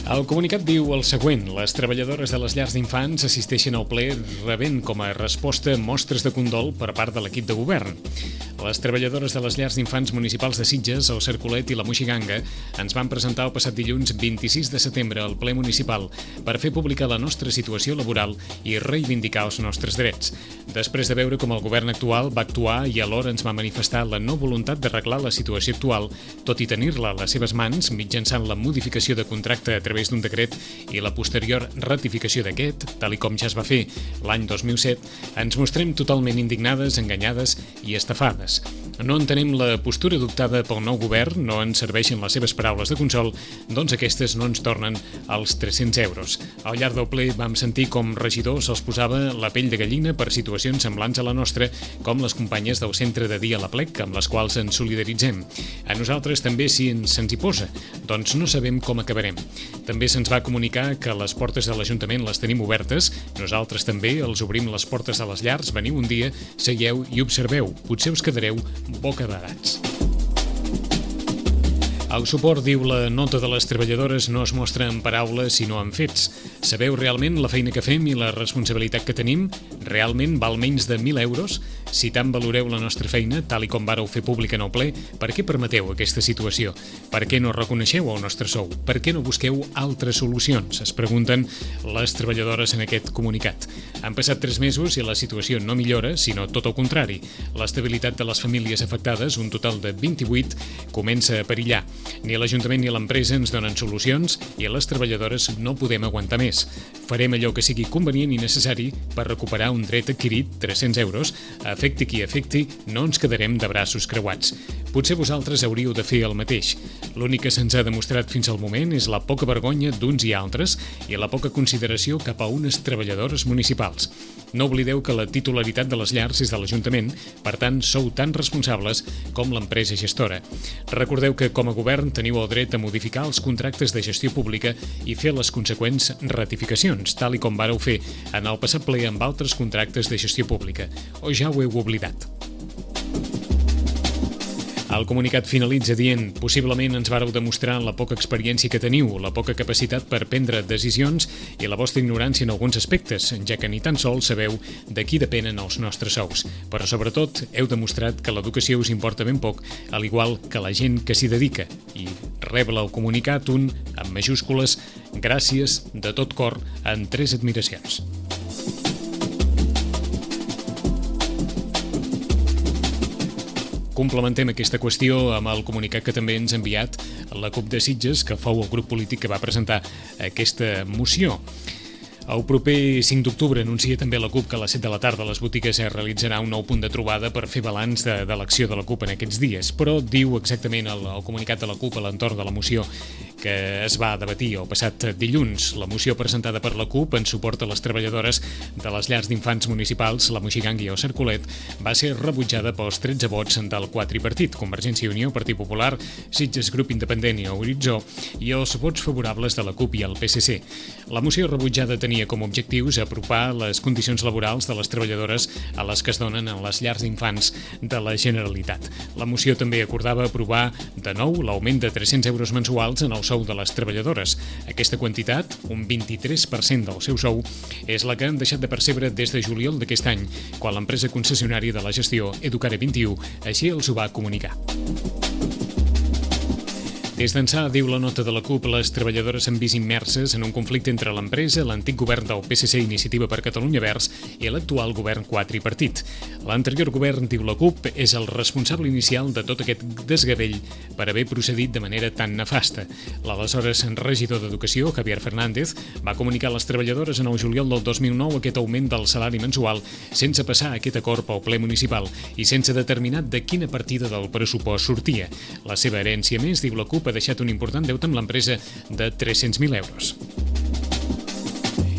El comunicat diu el següent: les treballadores de les llars d'infants assisteixen al ple rebent com a resposta mostres de condol per part de l'equip de govern. Les treballadores de les llars d'infants municipals de Sitges, el Cercolet i la Moixiganga ens van presentar el passat dilluns 26 de setembre al ple municipal per fer pública la nostra situació laboral i reivindicar els nostres drets. Després de veure com el govern actual va actuar i alhora ens va manifestar la no voluntat d'arreglar la situació actual, tot i tenir-la a les seves mans mitjançant la modificació de contracte a través d'un decret i la posterior ratificació d'aquest, tal i com ja es va fer l'any 2007, ens mostrem totalment indignades, enganyades i estafades. No entenem la postura adoptada pel nou govern, no ens serveixen les seves paraules de consol, doncs aquestes no ens tornen als 300 euros. Al llarg del ple vam sentir com regidors els posava la pell de gallina per situacions semblants a la nostra, com les companyes del centre de dia La Plec, amb les quals ens solidaritzem. A nosaltres també si se'ns hi posa, doncs no sabem com acabarem. També se'ns va comunicar que les portes de l'Ajuntament les tenim obertes, nosaltres també els obrim les portes de les llars, veniu un dia, seieu i observeu, potser us quedareu bocabadats. El suport, diu la nota de les treballadores, no es mostra en paraules sinó en fets. Sabeu realment la feina que fem i la responsabilitat que tenim? Realment val menys de 1.000 euros? Si tant valoreu la nostra feina, tal i com vàreu fer públic en el ple, per què permeteu aquesta situació? Per què no reconeixeu el nostre sou? Per què no busqueu altres solucions? Es pregunten les treballadores en aquest comunicat. Han passat 3 mesos i la situació no millora, sinó tot el contrari. L'estabilitat de les famílies afectades, un total de 28, comença a perillar. Ni l'Ajuntament ni l'empresa ens donen solucions i les treballadores no podem aguantar més. Farem allò que sigui convenient i necessari per recuperar un dret adquirit, 300 euros, afecti qui afecti, no ens quedarem de braços creuats. Potser vosaltres hauríeu de fer el mateix. L'únic que se'ns ha demostrat fins al moment és la poca vergonya d'uns i altres i la poca consideració cap a unes treballadores municipals. No oblideu que la titularitat de les llars és de l'Ajuntament, per tant, sou tan responsables com l'empresa gestora. Recordeu que, com a govern, teniu el dret a modificar els contractes de gestió pública i fer les conseqüents ratificacions, tal i com vàreu fer en el passat ple amb altres contractes de gestió pública. O ja ho heu oblidat? El comunicat finalitza dient: possiblement ens vàreu demostrar la poca experiència que teniu, la poca capacitat per prendre decisions i la vostra ignorància en alguns aspectes, ja que ni tan sols sabeu de qui depenen els nostres sous. Però sobretot heu demostrat que l'educació us importa ben poc, al igual que la gent que s'hi dedica. I rebla el comunicat amb majúscules, gràcies de tot cor, en 3 admiracions. Complementem aquesta qüestió amb el comunicat que també ens ha enviat la CUP de Sitges, que fou el grup polític que va presentar aquesta moció. El proper 5 d'octubre anuncia també la CUP que a les 7 de la tarda a les botigues es realitzarà un nou punt de trobada per fer balanç de l'acció de la CUP en aquests dies, però diu exactament el comunicat de la CUP a l'entorn de la moció que es va debatir el passat dilluns. La moció presentada per la CUP en suport a les treballadores de les llars d'infants municipals, la Moixiganga i el Cercolet, va ser rebutjada pels 13 vots del quadripartit, Convergència i Unió, Partit Popular, Sitges Grup Independent i Horitzó, i els vots favorables de la CUP i el PSC. La moció rebutjada tenia com a objectius apropar les condicions laborals de les treballadores a les que es donen en les llars d'infants de la Generalitat. La moció també acordava aprovar de nou l'augment de 300 euros mensuals en el sou de les treballadores. Aquesta quantitat, un 23% del seu sou, és la que han deixat de percebre des de juliol d'aquest any, quan l'empresa concessionària de la gestió, Educare 21, així els ho va comunicar. Des d'ençà, diu la nota de la CUP, les treballadores s'han vist immerses en un conflicte entre l'empresa, l'antic govern del PSC Iniciativa per Catalunya Verds i l'actual govern quadripartit. L'anterior govern, diu la CUP, és el responsable inicial de tot aquest desgavell per haver procedit de manera tan nefasta. L'aleshores regidor d'Educació, Javier Fernández, va comunicar a les treballadores en el juliol del 2009 aquest augment del salari mensual sense passar aquest acord pel ple municipal i sense determinar de quina partida del pressupost sortia. La seva herència més, diu la CUP, ha deixat un important deute amb l'empresa de 300.000 euros.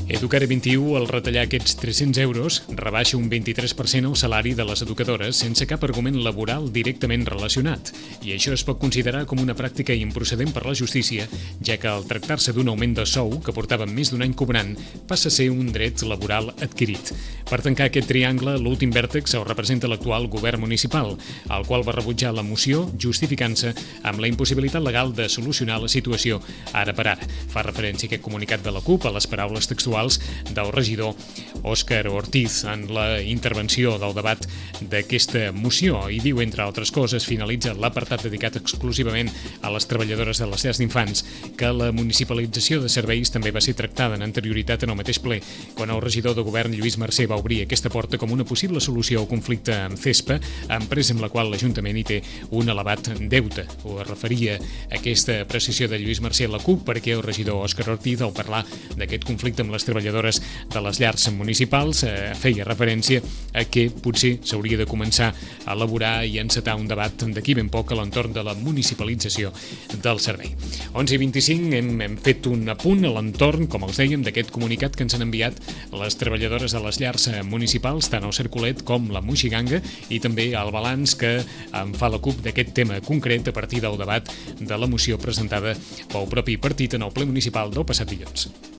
Educare 21, al retallar aquests 300 euros, rebaixa un 23% el salari de les educadores sense cap argument laboral directament relacionat. I això es pot considerar com una pràctica improcedent per la justícia, ja que al tractar-se d'un augment de sou que portaven més d'un any cobrant, passa a ser un dret laboral adquirit. Per tancar aquest triangle, l'últim vèrtex el representa l'actual govern municipal, el qual va rebutjar la moció justificant-se amb la impossibilitat legal de solucionar la situació ara per ara. Fa referència aquest comunicat de la CUP a les paraules textuals del regidor Òscar Ortiz en la intervenció del debat d'aquesta moció i diu, entre altres coses, finalitza l'apartat dedicat exclusivament a les treballadores de les llars d'infants, que la municipalització de serveis també va ser tractada en anterioritat en el mateix ple, quan el regidor de govern Lluís Mercè va obrir aquesta porta com una possible solució al conflicte amb CESPA, empresa amb la qual l'Ajuntament hi té un elevat deute. Ho referia aquesta apreciació de Lluís Mercè a la CUP perquè el regidor Òscar Ortiz, al parlar d'aquest conflicte amb les treballadores de les llars municipals, feia referència a que potser s'hauria de començar a elaborar i encetar un debat d'aquí ben poc a l'entorn de la municipalització del servei. 11:25 hem fet un apunt a l'entorn, com els dèiem, d'aquest comunicat que ens han enviat les treballadores de les llars municipals, tant el Cercolet com la Moixiganga, i també el balanç que en fa la CUP d'aquest tema concret a partir del debat de la moció presentada pel propi partit en el ple municipal del passat dilluns.